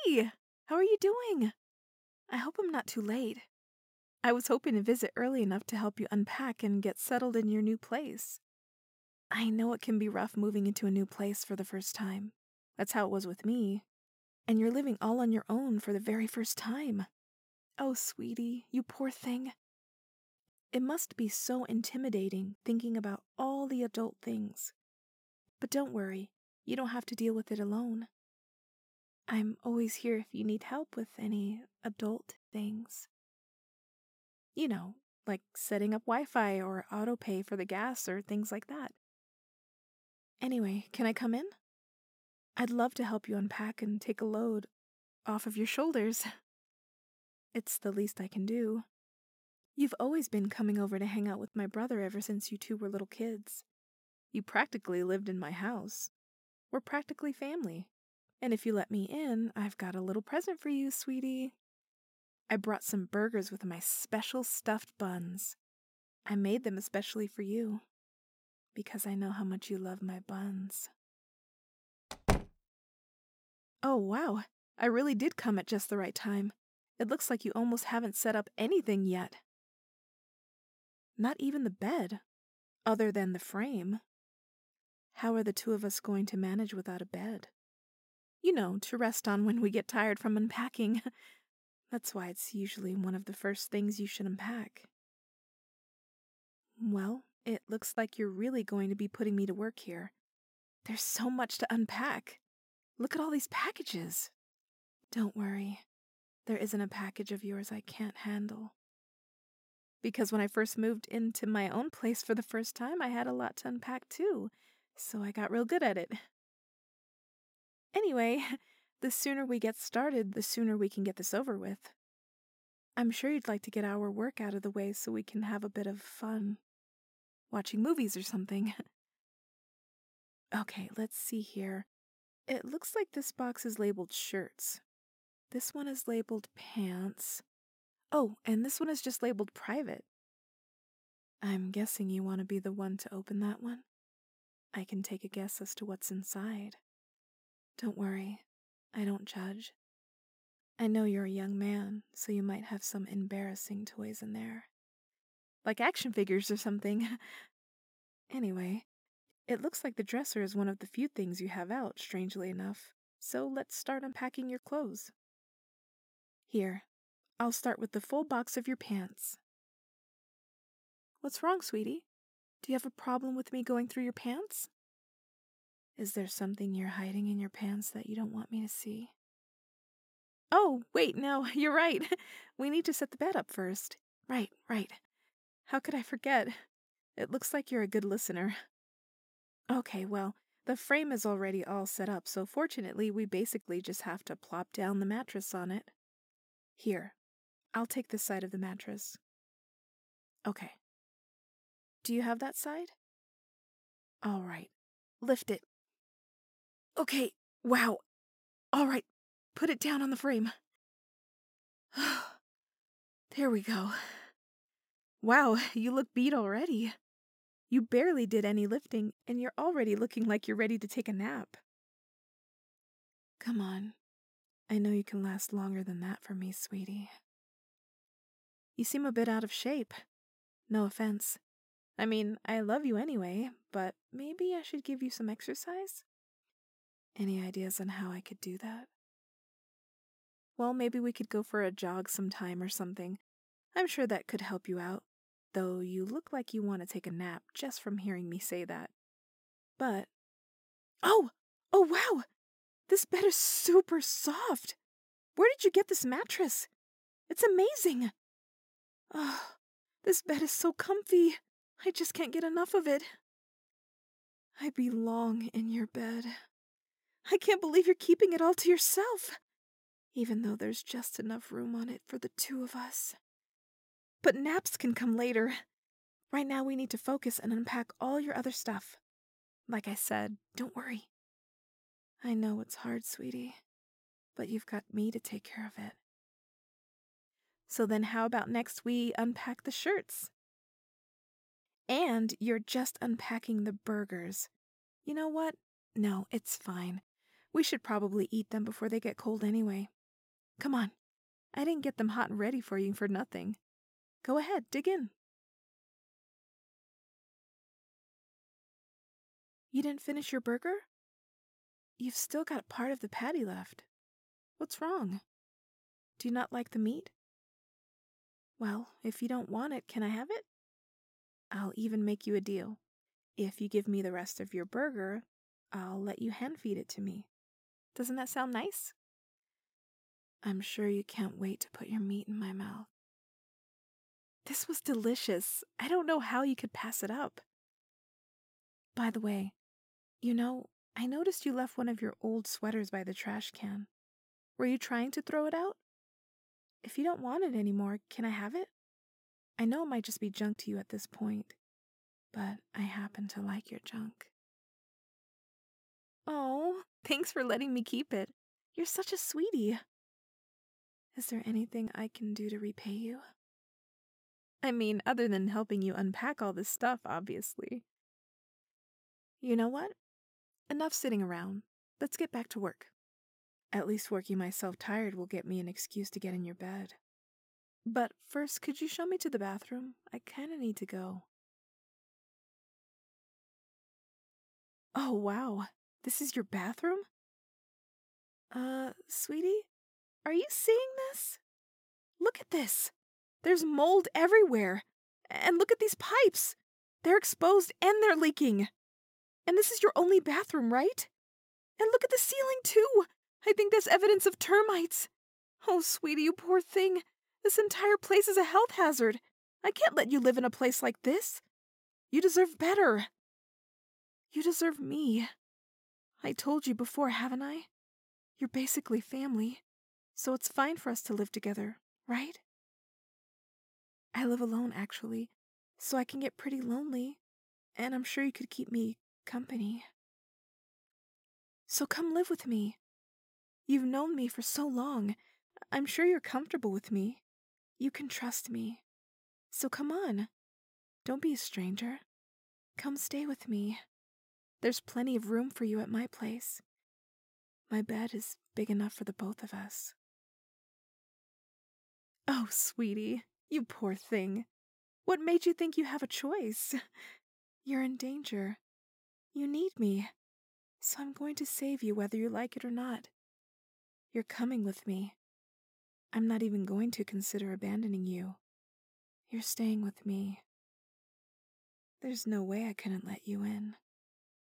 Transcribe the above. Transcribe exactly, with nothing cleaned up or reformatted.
Hey! How are you doing? I hope I'm not too late. I was hoping to visit early enough to help you unpack and get settled in your new place. I know it can be rough moving into a new place for the first time. That's how it was with me. And you're living all on your own for the very first time. Oh, sweetie, you poor thing. It must be so intimidating thinking about all the adult things. But don't worry, you don't have to deal with it alone. I'm always here if you need help with any adult things. You know, like setting up Wi-Fi or auto pay for the gas or things like that. Anyway, can I come in? I'd love to help you unpack and take a load off of your shoulders. It's the least I can do. You've always been coming over to hang out with my brother ever since you two were little kids. You practically lived in my house. We're practically family. And if you let me in, I've got a little present for you, sweetie. I brought some burgers with my special stuffed buns. I made them especially for you, because I know how much you love my buns. Oh, wow. I really did come at just the right time. It looks like you almost haven't set up anything yet. Not even the bed, other than the frame. How are the two of us going to manage without a bed? You know, to rest on when we get tired from unpacking. That's why it's usually one of the first things you should unpack. Well, it looks like you're really going to be putting me to work here. There's so much to unpack. Look at all these packages. Don't worry. There isn't a package of yours I can't handle. Because when I first moved into my own place for the first time, I had a lot to unpack too, so I got real good at it. Anyway, the sooner we get started, the sooner we can get this over with. I'm sure you'd like to get our work out of the way so we can have a bit of fun. Watching movies or something. Okay, let's see here. It looks like this box is labeled shirts. This one is labeled pants. Oh, and this one is just labeled private. I'm guessing you want to be the one to open that one? I can take a guess as to what's inside. Don't worry, I don't judge. I know you're a young man, so you might have some embarrassing toys in there. Like action figures or something. Anyway, it looks like the dresser is one of the few things you have out, strangely enough. So let's start unpacking your clothes. Here, I'll start with the full box of your pants. What's wrong, sweetie? Do you have a problem with me going through your pants? Is there something you're hiding in your pants that you don't want me to see? Oh, wait, no, you're right. We need to set the bed up first. Right, right. How could I forget? It looks like you're a good listener. Okay, well, the frame is already all set up, so fortunately we basically just have to plop down the mattress on it. Here, I'll take this side of the mattress. Okay. Do you have that side? All right. Lift it. Okay, wow. All right, put it down on the frame. There we go. Wow, you look beat already. You barely did any lifting, and you're already looking like you're ready to take a nap. Come on. I know you can last longer than that for me, sweetie. You seem a bit out of shape. No offense. I mean, I love you anyway, but maybe I should give you some exercise? Any ideas on how I could do that? Well, maybe we could go for a jog sometime or something. I'm sure that could help you out, though you look like you want to take a nap just from hearing me say that. But... Oh! Oh, wow! This bed is super soft! Where did you get this mattress? It's amazing! Oh, this bed is so comfy. I just can't get enough of it. I belong in your bed. I can't believe you're keeping it all to yourself, even though there's just enough room on it for the two of us. But naps can come later. Right now we need to focus and unpack all your other stuff. Like I said, don't worry. I know it's hard, sweetie, but you've got me to take care of it. So then how about next we unpack the shirts? And you're just unpacking the burgers. You know what? No, it's fine. We should probably eat them before they get cold anyway. Come on. I didn't get them hot and ready for you for nothing. Go ahead, dig in. You didn't finish your burger? You've still got part of the patty left. What's wrong? Do you not like the meat? Well, if you don't want it, can I have it? I'll even make you a deal. If you give me the rest of your burger, I'll let you hand feed it to me. Doesn't that sound nice? I'm sure you can't wait to put your meat in my mouth. This was delicious. I don't know how you could pass it up. By the way, you know, I noticed you left one of your old sweaters by the trash can. Were you trying to throw it out? If you don't want it anymore, can I have it? I know it might just be junk to you at this point, but I happen to like your junk. Oh, thanks for letting me keep it. You're such a sweetie. Is there anything I can do to repay you? I mean, other than helping you unpack all this stuff, obviously. You know what? Enough sitting around. Let's get back to work. At least working myself tired will get me an excuse to get in your bed. But first, could you show me to the bathroom? I kinda need to go. Oh, wow. This is your bathroom? Uh, sweetie? Are you seeing this? Look at this. There's mold everywhere. And look at these pipes. They're exposed and they're leaking. And this is your only bathroom, right? And look at the ceiling, too. I think that's evidence of termites. Oh, sweetie, you poor thing. This entire place is a health hazard. I can't let you live in a place like this. You deserve better. You deserve me. I told you before, haven't I? You're basically family, so it's fine for us to live together, right? I live alone, actually, so I can get pretty lonely, and I'm sure you could keep me company. So come live with me. You've known me for so long. I'm sure you're comfortable with me. You can trust me. So come on. Don't be a stranger. Come stay with me. There's plenty of room for you at my place. My bed is big enough for the both of us. Oh, sweetie, you poor thing. What made you think you have a choice? You're in danger. You need me. So I'm going to save you whether you like it or not. You're coming with me. I'm not even going to consider abandoning you. You're staying with me. There's no way I couldn't let you in.